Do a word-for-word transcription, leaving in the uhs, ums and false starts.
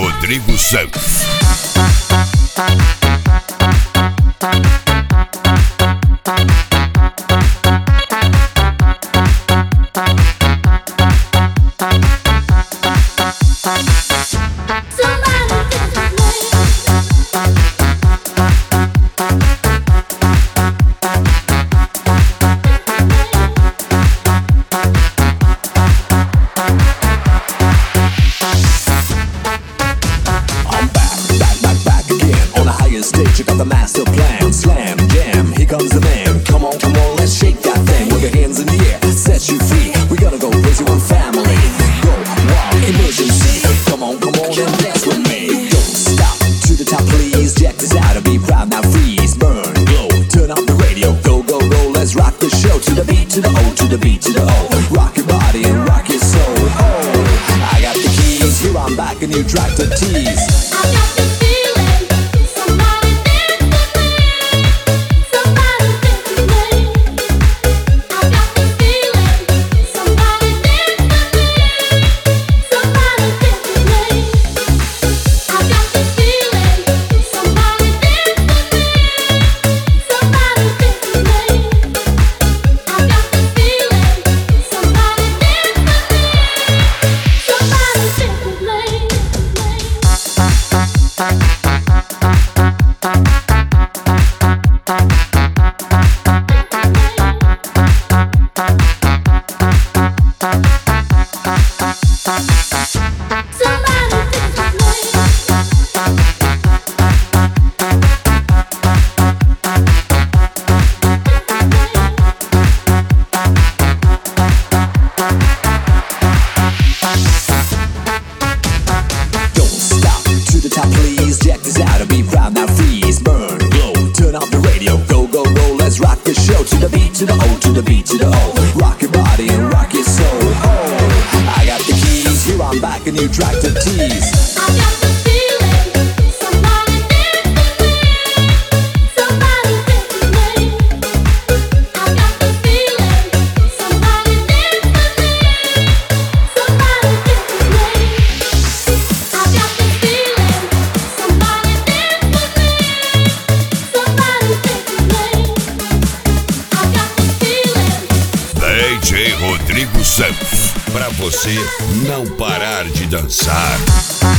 Rodrigo Santos. Stage, you got the master plan. Slam, jam, here comes the man. Come on, come on, let's shake that thing. With your hands in the air, set you free. We gotta go crazy one family. Go, wow, emergency. Come on, come on and dance with me. Don't stop, to the top please. Check this out and be proud, now freeze. Burn, glow, turn up the radio. Go, go, go, let's rock the show. To the beat, to the O, to the beat, to the O. Rock your body and rock your soul. Oh, I got the keys, here I'm back and you drag the tease. I got the to the O, to the B, to the O. Rock your body and rock your soul. Oh, I got the keys, here I'm back and you drag the tease. I got the feeling, somebody dance with me. Somebody dance with me. I got the feeling, somebody dance with me. Somebody dance with me. I got the feeling, somebody dance with me. Somebody dance with me. D J Rodrigo Santos, pra você não parar de dançar.